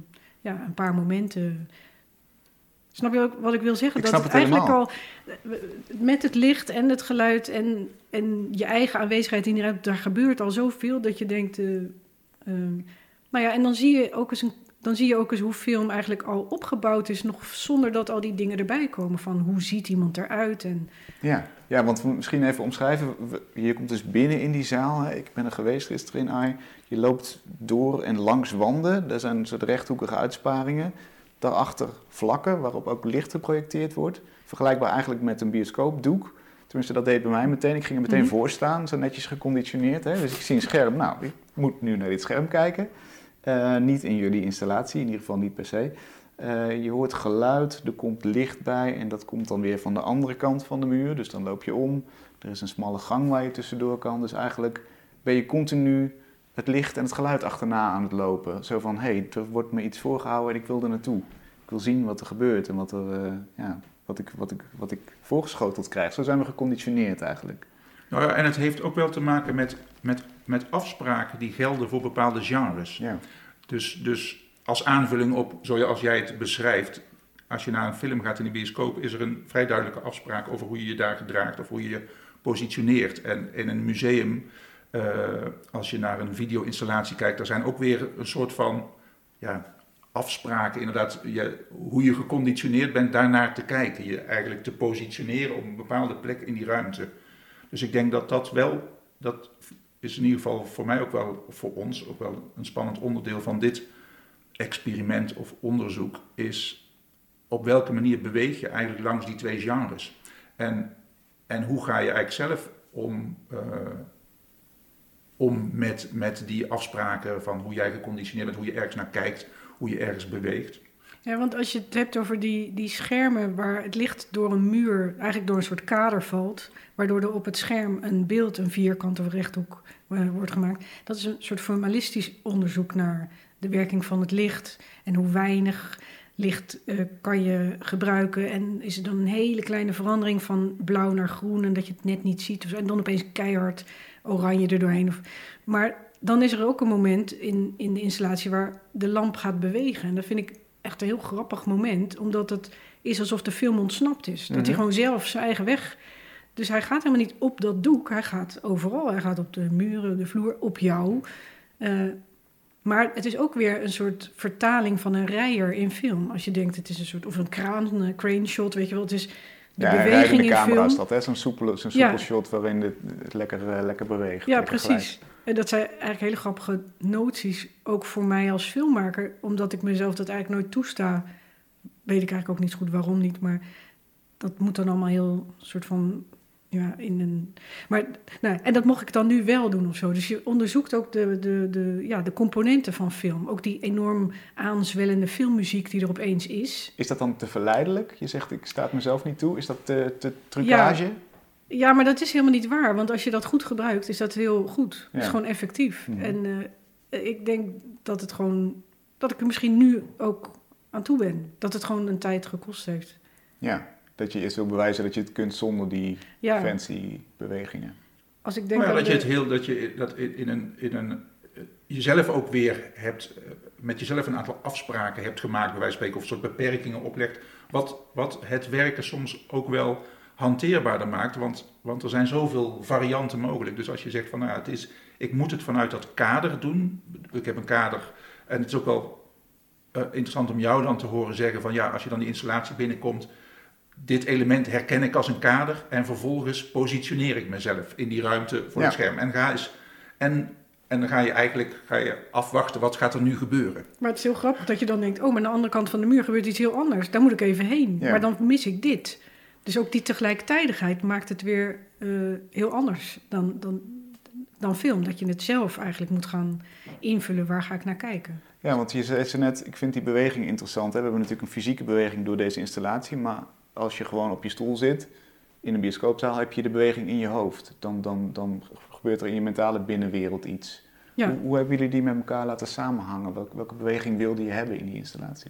ja, een paar momenten. Snap je ook wat ik wil zeggen? Ik dat snap het het eigenlijk helemaal. al met het licht en het geluid en, en je eigen aanwezigheid in die ruimte, daar gebeurt al zoveel dat je denkt. Uh, uh, nou ja, en dan zie je ook eens een, dan zie je ook eens hoe film eigenlijk al opgebouwd is, nog zonder dat al die dingen erbij komen van hoe ziet iemand eruit en. Ja, ja, want misschien even omschrijven. Je komt dus binnen in die zaal. Hè. Ik ben er geweest gisteren in Ai. Je loopt door en langs wanden. Daar zijn soort rechthoekige uitsparingen. Daarachter vlakken waarop ook licht geprojecteerd wordt. Vergelijkbaar eigenlijk met een bioscoopdoek. Tenminste, dat deed bij mij meteen. Ik ging er meteen mm-hmm. voor staan, zo netjes geconditioneerd. Hè. Dus ik zie een scherm. Nou, ik moet nu naar dit scherm kijken. Uh, niet in jullie installatie, in ieder geval niet per se. Uh, je hoort geluid, er komt licht bij en dat komt dan weer van de andere kant van de muur. Dus dan loop je om. Er is een smalle gang waar je tussendoor kan. Dus eigenlijk ben je continu het licht en het geluid achterna aan het lopen. Zo van, hé, hey, er wordt me iets voorgehouden en ik wil er naartoe. Ik wil zien wat er gebeurt en wat, er, uh, ja, wat, ik, wat, ik, wat ik voorgeschoteld krijg. Zo zijn we geconditioneerd eigenlijk. Nou ja, en het heeft ook wel te maken met, met, met afspraken die gelden voor bepaalde genres. Ja. Dus, dus als aanvulling op, zoals jij het beschrijft, als je naar een film gaat in de bioscoop, is er een vrij duidelijke afspraak over hoe je je daar gedraagt of hoe je je positioneert. En in een museum, uh, als je naar een video-installatie kijkt, er zijn ook weer een soort van ja, afspraken, inderdaad, je, hoe je geconditioneerd bent daarnaar te kijken. Je eigenlijk te positioneren op een bepaalde plek in die ruimte. Dus ik denk dat dat wel, dat is in ieder geval voor mij ook wel, voor ons ook wel een spannend onderdeel van dit experiment of onderzoek, is op welke manier beweeg je eigenlijk langs die twee genres. En, en hoe ga je eigenlijk zelf om, uh, om met, met die afspraken van hoe jij geconditioneerd bent, hoe je ergens naar kijkt, hoe je ergens beweegt. Ja, want als je het hebt over die, die schermen waar het licht door een muur, eigenlijk door een soort kader valt, waardoor er op het scherm een beeld, een vierkant of rechthoek uh, wordt gemaakt. Dat is een soort formalistisch onderzoek naar de werking van het licht en hoe weinig licht uh, kan je gebruiken. En is er dan een hele kleine verandering van blauw naar groen en dat je het net niet ziet. Of, en dan opeens keihard oranje er doorheen. Of, maar dan is er ook een moment in, in de installatie waar de lamp gaat bewegen. En dat vind ik echt een heel grappig moment, omdat het is alsof de film ontsnapt is. Mm-hmm. Dat hij gewoon zelf zijn eigen weg. Dus hij gaat helemaal niet op dat doek, hij gaat overal. Hij gaat op de muren, de vloer, op jou. Uh, maar het is ook weer een soort vertaling van een rijer in film. Als je denkt, het is een soort, of een kraan, een crane shot, weet je wel. Het is de ja, beweging in in camera film. Is dat, hè? Zo'n soepel, zo'n soepel ja. shot waarin het, het lekker, uh, lekker beweegt. Ja, lekker precies. glijdt. En dat zijn eigenlijk hele grappige noties, ook voor mij als filmmaker. Omdat ik mezelf dat eigenlijk nooit toesta. Weet ik eigenlijk ook niet zo goed waarom niet, maar dat moet dan allemaal heel soort van, ja, in een. Maar, nou, en dat mocht ik dan nu wel doen of zo. Dus je onderzoekt ook de, de, de, ja, de componenten van film. Ook die enorm aanzwellende filmmuziek die er opeens is. Is dat dan te verleidelijk? Je zegt, ik sta het mezelf niet toe. Is dat te, te trucage? Ja. Ja, maar dat is helemaal niet waar. Want als je dat goed gebruikt, is dat heel goed. Het ja. is gewoon effectief. Mm-hmm. En uh, ik denk dat het gewoon, dat ik er misschien nu ook aan toe ben. Dat het gewoon een tijd gekost heeft. Ja, dat je eerst wil bewijzen dat je het kunt zonder die ja. fancy bewegingen. Als ik denk nou ja, dat, dat je het heel, dat je dat in een, in een jezelf ook weer hebt, met jezelf een aantal afspraken hebt gemaakt, bij wijze van spreken, of een soort beperkingen oplegt, wat, wat het werken soms ook wel hanteerbaarder maakt, want, want er zijn zoveel varianten mogelijk. Dus als je zegt van, nou, het is, ik moet het vanuit dat kader doen, ik heb een kader, en het is ook wel uh, interessant om jou dan te horen zeggen van, ja, als je dan die installatie binnenkomt, dit element herken ik als een kader en vervolgens positioneer ik mezelf in die ruimte voor ja. het scherm. En, ga eens, en, en dan ga je eigenlijk ga je afwachten, wat gaat er nu gebeuren. Maar het is heel grappig dat je dan denkt, oh, maar aan de andere kant van de muur gebeurt iets heel anders. Daar moet ik even heen. Ja. Maar dan mis ik dit. Dus ook die tegelijkertijdigheid maakt het weer uh, heel anders dan, dan, dan film. Dat je het zelf eigenlijk moet gaan invullen, waar ga ik naar kijken. Ja, want je zei net, ik vind die beweging interessant. Hè? We hebben natuurlijk een fysieke beweging door deze installatie, maar als je gewoon op je stoel zit, in een bioscoopzaal, heb je de beweging in je hoofd. Dan, dan, dan gebeurt er in je mentale binnenwereld iets. Ja. Hoe, hoe hebben jullie die met elkaar laten samenhangen? Welke, welke beweging wilde je hebben in die installatie?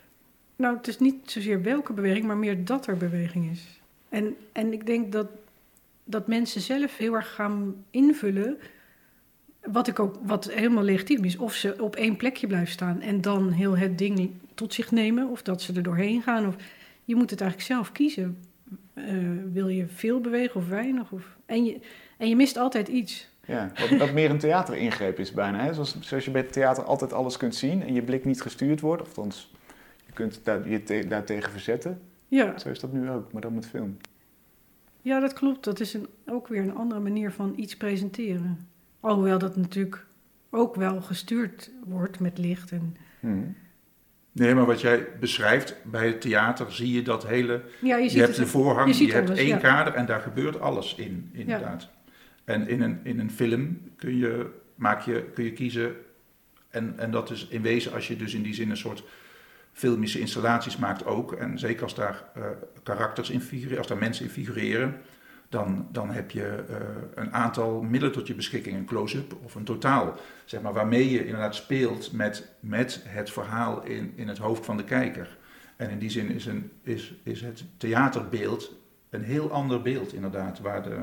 Nou, het is niet zozeer welke beweging, maar meer dat er beweging is. En, en ik denk dat, dat mensen zelf heel erg gaan invullen wat, ik ook, wat helemaal legitiem is, of ze op één plekje blijven staan en dan heel het ding tot zich nemen, of dat ze er doorheen gaan. Of, je moet het eigenlijk zelf kiezen. Uh, wil je veel bewegen of weinig? Of, en, je, en je mist altijd iets. Ja, wat, wat meer een theateringreep is bijna. Hè? Zoals, zoals je bij het theater altijd alles kunt zien en je blik niet gestuurd wordt. Of althans, je kunt daar, je te, daartegen verzetten. Ja. Zo is dat nu ook, maar dan met film. Ja, dat klopt. Dat is een, ook weer een andere manier van iets presenteren. Alhoewel dat natuurlijk ook wel gestuurd wordt met licht. En... Hmm. Nee, maar wat jij beschrijft, bij het theater zie je dat hele... Ja, je, je ziet hebt het, de voorhang, je, je hebt alles, één ja. kader en daar gebeurt alles in, inderdaad. Ja. En in een, in een film kun je, maak je, kun je kiezen... En, en dat is in wezen als je dus in die zin een soort filmische installaties maakt ook. En zeker als daar uh, karakters in figureren, als daar mensen in figureren... Dan, dan heb je uh, een aantal middelen tot je beschikking, een close-up of een totaal. Zeg maar, waarmee je inderdaad speelt met, met het verhaal in, in het hoofd van de kijker. En in die zin is, een, is, is het theaterbeeld een heel ander beeld inderdaad. Waar, de,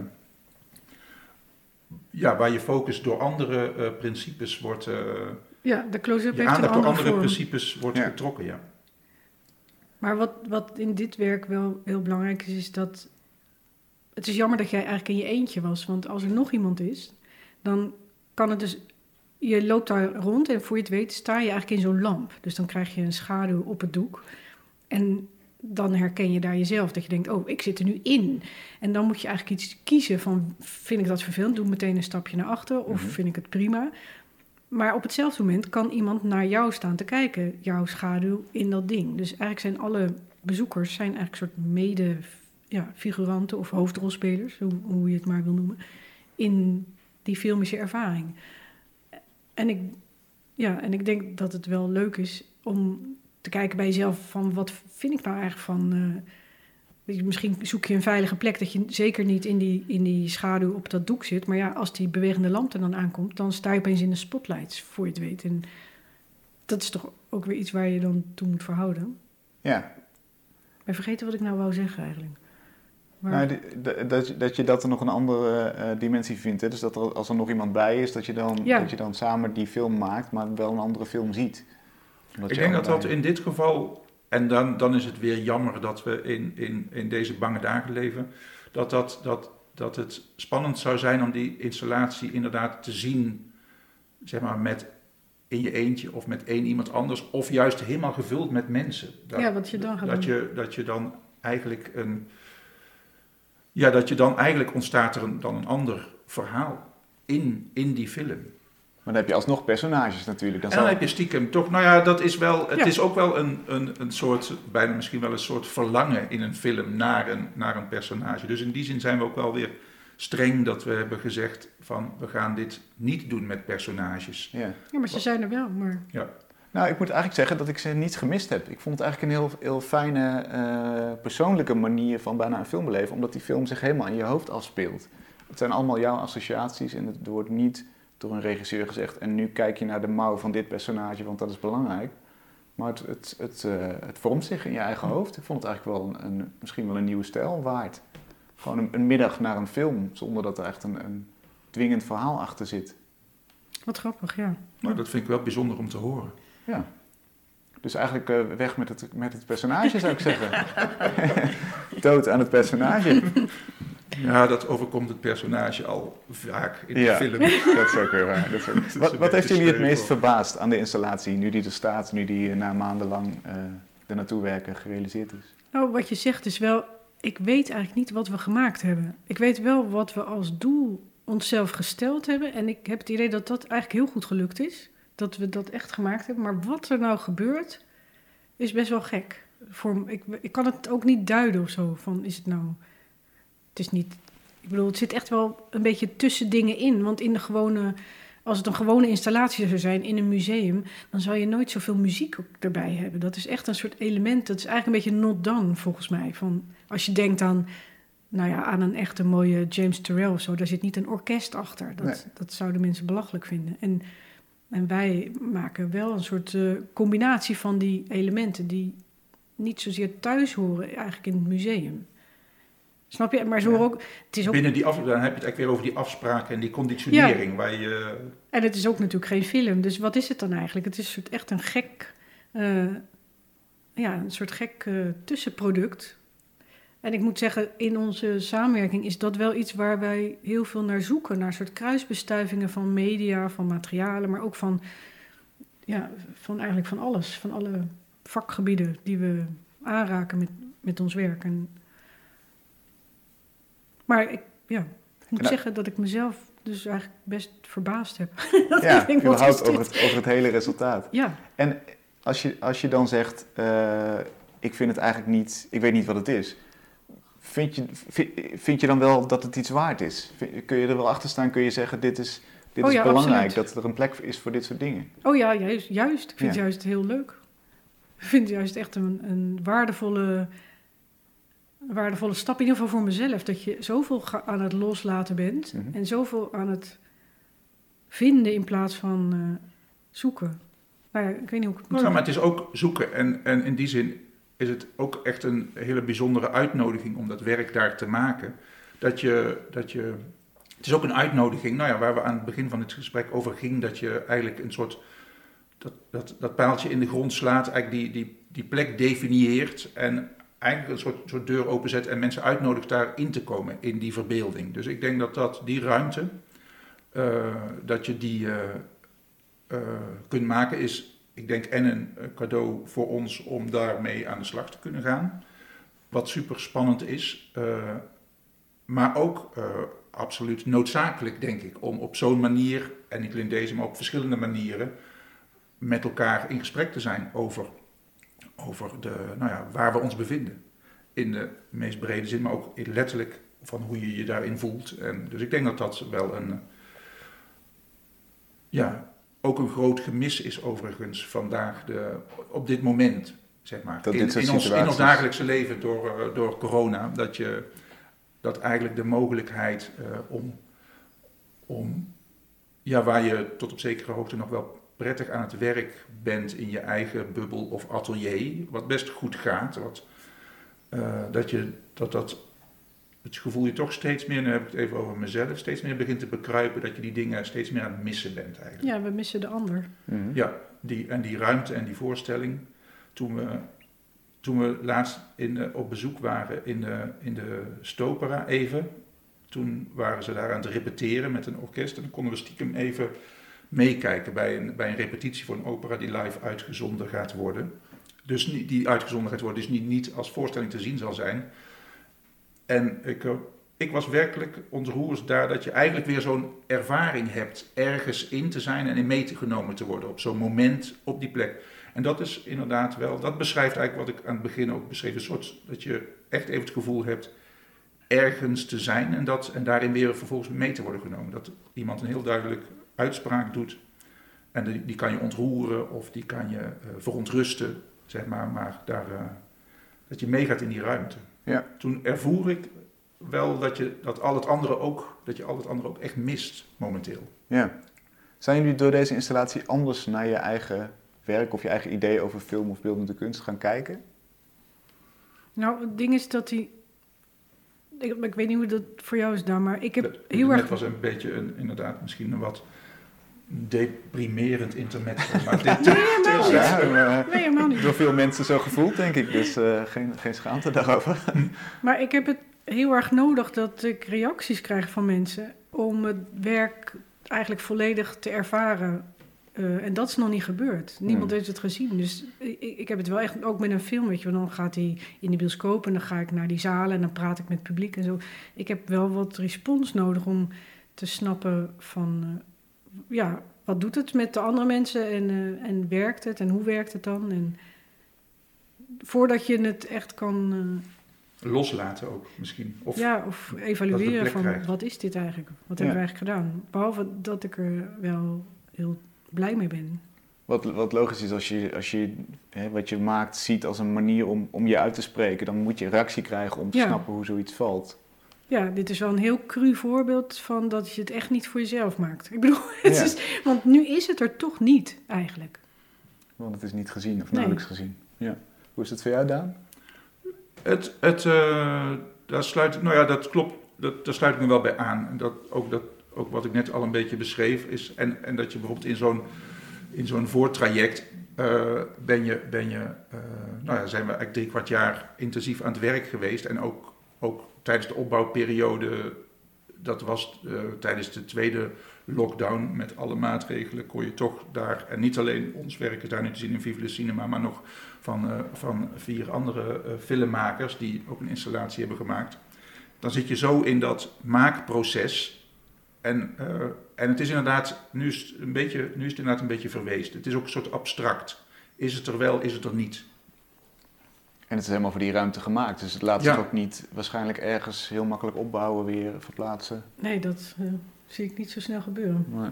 ja, waar je focus door andere uh, principes wordt... Uh, ja, de close-up je heeft aandacht een door andere andere vorm. principes wordt Ja. getrokken, ja. Maar wat, wat in dit werk wel heel belangrijk is, is dat... Het is jammer dat jij eigenlijk in je eentje was. Want als er nog iemand is, dan kan het dus... Je loopt daar rond en voor je het weet sta je eigenlijk in zo'n lamp. Dus dan krijg je een schaduw op het doek. En dan herken je daar jezelf. Dat je denkt, oh, ik zit er nu in. En dan moet je eigenlijk iets kiezen van... Vind ik dat vervelend? Doe meteen een stapje naar achter. Of Mm-hmm. vind ik het prima? Maar op hetzelfde moment kan iemand naar jou staan te kijken. Jouw schaduw in dat ding. Dus eigenlijk zijn alle bezoekers zijn eigenlijk een soort mede... Ja, figuranten of hoofdrolspelers, hoe, hoe je het maar wil noemen, in die filmische ervaring. En ik, ja, en ik denk dat het wel leuk is om te kijken bij jezelf van wat vind ik nou eigenlijk van... Uh, misschien zoek je een veilige plek dat je zeker niet in die, in die schaduw op dat doek zit. Maar ja, als die bewegende lamp er dan aankomt, dan sta je opeens in de spotlights, voor je het weet. En dat is toch ook weer iets waar je dan toe moet verhouden. Ja. Ik ben vergeten wat ik nou wou zeggen eigenlijk. Maar... Nou, die, de, dat, dat je dat er nog een andere uh, dimensie vindt. Hè? Dus dat er, als er nog iemand bij is, dat je, dan, ja. dat je dan samen die film maakt, maar wel een andere film ziet. Omdat Ik denk dat dat in dit geval, en dan, dan is het weer jammer dat we in, in, in deze bange dagen leven, dat, dat, dat, dat het spannend zou zijn om die installatie inderdaad te zien, zeg maar, met in je eentje of met één iemand anders, of juist helemaal gevuld met mensen. Dat, ja, wat je dan gaat dat doen. Je, dat je dan eigenlijk een... Ja, dat je dan eigenlijk ontstaat er een, dan een ander verhaal in, in die film. Maar dan heb je alsnog personages natuurlijk. Dan en dan zal... heb je stiekem toch, nou ja, dat is wel, het ja. is ook wel een, een, een soort, bijna misschien wel een soort verlangen in een film naar een, naar een personage. Dus in die zin zijn we ook wel weer streng dat we hebben gezegd van, we gaan dit niet doen met personages. Ja. Ja, maar ze zijn er wel, maar... Ja. Nou, ik moet eigenlijk zeggen dat ik ze niet gemist heb. Ik vond het eigenlijk een heel, heel fijne, uh, persoonlijke manier van bijna een film beleven, omdat die film zich helemaal in je hoofd afspeelt. Het zijn allemaal jouw associaties en het wordt niet door een regisseur gezegd en nu kijk je naar de mouw van dit personage, want dat is belangrijk. Maar het, het, het, uh, het vormt zich in je eigen hoofd. Ik vond het eigenlijk wel een, een, misschien wel een nieuwe stijl waard. Gewoon een, een middag naar een film, zonder dat er echt een, een dwingend verhaal achter zit. Wat grappig, ja. Nou, dat vind ik wel bijzonder om te horen. Ja. Dus eigenlijk uh, weg met het, met het personage, zou ik zeggen. Dood aan het personage. Ja, dat overkomt het personage al vaak in de ja, film. Dat is ook weer waar. Dat is ook... dat is wat wat heeft jullie het meest verbaasd aan de installatie, nu die er staat, nu die uh, na maandenlang uh, er naartoe werken gerealiseerd is? Nou, wat je zegt is wel, ik weet eigenlijk niet wat we gemaakt hebben. Ik weet wel wat we als doel onszelf gesteld hebben en ik heb het idee dat dat eigenlijk heel goed gelukt is. Dat we dat echt gemaakt hebben. Maar wat er nou gebeurt, is best wel gek. Voor, ik, ik kan het ook niet duiden of zo. Van, is het nou... Het is niet... Ik bedoel, het zit echt wel een beetje tussen dingen in. Want in de gewone... Als het een gewone installatie zou zijn in een museum, dan zou je nooit zoveel muziek erbij hebben. Dat is echt een soort element. Dat is eigenlijk een beetje not done, volgens mij. Van, als je denkt aan... Nou ja, aan een echte mooie James Turrell of zo. Daar zit niet een orkest achter. Dat, Nee. dat zouden mensen belachelijk vinden. En... En wij maken wel een soort uh, combinatie van die elementen die niet zozeer thuis horen eigenlijk in het museum. Snap je? Maar zo Ja. ook, het is ook... Binnen die af, dan heb je het eigenlijk weer over die afspraken en die conditionering. Ja. Waar je, En het is ook natuurlijk geen film. Dus wat is het dan eigenlijk? Het is een soort, echt een gek... Uh, ja, een soort gek uh, tussenproduct. En ik moet zeggen, in onze samenwerking is dat wel iets waar wij heel veel naar zoeken. Naar soort kruisbestuivingen van media, van materialen, maar ook van, ja, van eigenlijk van alles. Van alle vakgebieden die we aanraken met, met ons werk. En, maar ik, ja, ik moet nou, zeggen dat ik mezelf dus eigenlijk best verbaasd heb. dat ja, ik denk, wat überhaupt is dit? over het, over het hele resultaat. Ja. En als je, als je dan zegt, uh, ik vind het eigenlijk niet, ik weet niet wat het is. Vind je, vind, vind je dan wel dat het iets waard is? Vind, kun je er wel achter staan, kun je zeggen, dit is, dit oh is ja, belangrijk, absoluut. dat er een plek is voor dit soort dingen? Oh ja, juist. juist. Ik vind ja. het juist heel leuk. Ik vind het juist echt een, een waardevolle, een waardevolle stap, in ieder geval voor mezelf. Dat je zoveel aan het loslaten bent mm-hmm. en zoveel aan het vinden in plaats van uh, zoeken. Nou ja, ik weet niet hoe ik het moet nou, ja, maar het is ook zoeken en, en in die zin is het ook echt een hele bijzondere uitnodiging om dat werk daar te maken. Dat je, dat je, het is ook een uitnodiging, nou ja, waar we aan het begin van het gesprek over ging, dat je eigenlijk een soort, dat, dat, dat pijltje in de grond slaat, eigenlijk die, die, die plek definieert en eigenlijk een soort, soort deur openzet en mensen uitnodigt daarin te komen, in die verbeelding. Dus ik denk dat, dat die ruimte, uh, dat je die uh, uh, kunt maken is... Ik denk en een cadeau voor ons om daarmee aan de slag te kunnen gaan. Wat super spannend is. Uh, maar ook uh, absoluut noodzakelijk, denk ik. Om op zo'n manier, en niet alleen deze, maar op verschillende manieren... met elkaar in gesprek te zijn over, over de, nou ja, waar we ons bevinden. In de meest brede zin, maar ook letterlijk van hoe je je daarin voelt. En dus ik denk dat dat wel een... Ja... ook een groot gemis is overigens vandaag, de, op dit moment, zeg maar. Dat in, dit soort in, ons, in ons situaties- dagelijkse leven door, uh, door corona, dat, je, dat eigenlijk de mogelijkheid uh, om, om, ja, waar je tot op zekere hoogte nog wel prettig aan het werk bent in je eigen bubbel of atelier, wat best goed gaat, wat, uh, dat je dat... dat het gevoel je toch steeds meer, nu heb ik het even over mezelf, steeds meer begint te bekruipen dat je die dingen steeds meer aan het missen bent eigenlijk. Ja, we missen de ander. Mm-hmm. Ja, die, en die ruimte en die voorstelling. Toen we, toen we laatst in de, op bezoek waren in de, in de Stopera even, toen waren ze daar aan het repeteren met een orkest en dan konden we stiekem even meekijken bij een, bij een repetitie voor een opera die live uitgezonden gaat worden. Dus niet, die uitgezonden gaat worden, dus niet, niet als voorstelling te zien zal zijn. En ik, ik was werkelijk ontroerd daar dat je eigenlijk weer zo'n ervaring hebt ergens in te zijn en in meegenomen te worden op zo'n moment op die plek. En dat is inderdaad wel, dat beschrijft eigenlijk wat ik aan het begin ook beschreef, een soort dat je echt even het gevoel hebt ergens te zijn en, dat, en daarin weer vervolgens mee te worden genomen. Dat iemand een heel duidelijk uitspraak doet en die, die kan je ontroeren of die kan je uh, verontrusten, zeg maar, maar daar, uh, dat je meegaat in die ruimte. Ja. Toen ervoer ik wel dat je dat al het andere ook, dat je al het andere ook echt mist momenteel. Ja. Zijn jullie door deze installatie anders naar je eigen werk of je eigen idee over film of beeldende kunst gaan kijken? Nou, het ding is dat die... Ik, ik weet niet hoe dat voor jou is, Dan, maar ik heb Dat, heel net erg... was een beetje een, inderdaad misschien een wat deprimerend intermezzo. Maar dit, Nee, helemaal niet. Ja, maar, Nee, helemaal niet. door veel mensen zo gevoeld, denk ik. Dus uh, geen, geen schaamte daarover. Maar ik heb het heel erg nodig dat ik reacties krijg van mensen om het werk eigenlijk volledig te ervaren. Uh, en dat is nog niet gebeurd. Niemand Hmm. heeft het gezien. Dus ik, ik heb het wel echt, ook met een film, weet je wel. Dan gaat hij in de bioscoop en dan ga ik naar die zalen en dan praat ik met het publiek en zo. Ik heb wel wat respons nodig om te snappen van, uh, ja, wat doet het met de andere mensen en, uh, en werkt het en hoe werkt het dan? En voordat je het echt kan... Uh, loslaten ook misschien. Of, ja, of dat evalueren het plek van krijgt. wat is dit eigenlijk? Wat Ja. hebben we eigenlijk gedaan? Behalve dat ik er wel heel blij mee ben. Wat, wat logisch is, als je, als je hè, wat je maakt ziet als een manier om, om je uit te spreken, dan moet je reactie krijgen om te Ja. snappen hoe zoiets valt. Ja, dit is wel een heel cru voorbeeld van dat je het echt niet voor jezelf maakt. Ik bedoel, het Ja. is, want nu is het er toch niet eigenlijk. Want het is niet gezien of Nee. nauwelijks gezien. Ja. Hoe is het voor jou, Daan? Het, het, uh, daar sluit, nou ja, dat klopt, dat, daar sluit ik me wel bij aan. En dat, ook, dat, ook wat ik net al een beetje beschreef is, en, en dat je bijvoorbeeld in zo'n, in zo'n voortraject uh, ben je, ben je uh, nou ja, zijn we eigenlijk drie kwart jaar intensief aan het werk geweest. En ook, ook tijdens de opbouwperiode, dat was uh, tijdens de tweede lockdown met alle maatregelen, kon je toch daar, en niet alleen ons werk is daar nu te zien in Vive le Cinema, maar nog van, uh, van vier andere uh, filmmakers die ook een installatie hebben gemaakt. Dan zit je zo in dat maakproces. En, uh, en het is inderdaad, nu is het, een beetje, nu is het inderdaad een beetje verweesd. Het is ook een soort abstract. Is het er wel, is het er niet? En het is helemaal voor die ruimte gemaakt. Dus het laat Ja. zich ook niet waarschijnlijk ergens heel makkelijk opbouwen, weer verplaatsen. Nee, dat uh, zie ik niet zo snel gebeuren. Nee.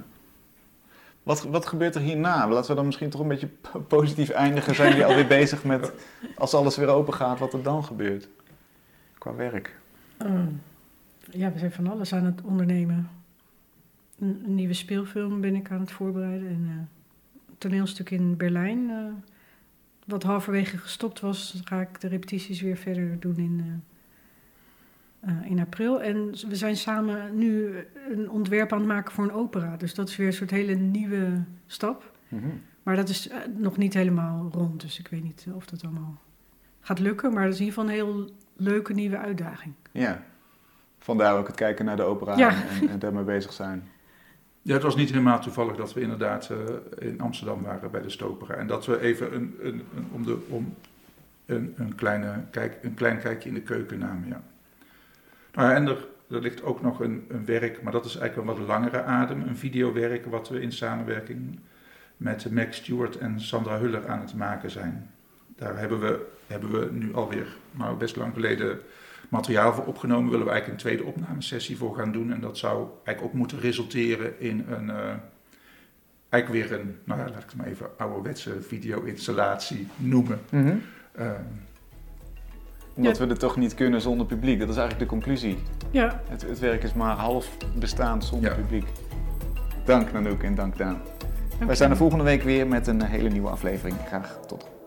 Wat, wat gebeurt er hierna? Laten we dan misschien toch een beetje p- positief eindigen. Zijn jullie alweer bezig met, als alles weer open gaat, wat er dan gebeurt? Qua werk. Uh, ja, we zijn van alles aan het ondernemen. Een, een nieuwe speelfilm ben ik aan het voorbereiden. En, uh, een toneelstuk in Berlijn, uh, wat halverwege gestopt was, ga ik de repetities weer verder doen in, uh, uh, in april. En we zijn samen nu een ontwerp aan het maken voor een opera. Dus dat is weer een soort hele nieuwe stap. Mm-hmm. Maar dat is uh, nog niet helemaal rond, dus ik weet niet of dat allemaal gaat lukken. Maar dat is in ieder geval een heel leuke nieuwe uitdaging. Ja, vandaar ook het kijken naar de opera Ja. en, en daarmee bezig zijn. Ja, het was niet helemaal toevallig dat we inderdaad uh, in Amsterdam waren bij de Stopera. En dat we even een, een, een, om de, om een, een, kleine kijk, een klein kijkje in de keuken namen. Ja. Nou ja, en er, er ligt ook nog een, een werk, maar dat is eigenlijk een wat langere adem. Een videowerk wat we in samenwerking met Max Stewart en Sandra Huller aan het maken zijn. Daar hebben we, hebben we nu alweer nou, best lang geleden materiaal voor opgenomen. Willen we eigenlijk een tweede opnamesessie voor gaan doen. En dat zou eigenlijk ook moeten resulteren in een, uh, eigenlijk weer een, nou ja, laat ik het maar even ouderwetse video-installatie noemen. Mm-hmm. Uh, Omdat Ja. we het toch niet kunnen zonder publiek. Dat is eigenlijk de conclusie. Ja, Het, het werk is maar half bestaand zonder Ja. publiek. Dank Nanook en dank Daan. dank Wij je zijn er wel. volgende week weer met een hele nieuwe aflevering. Graag tot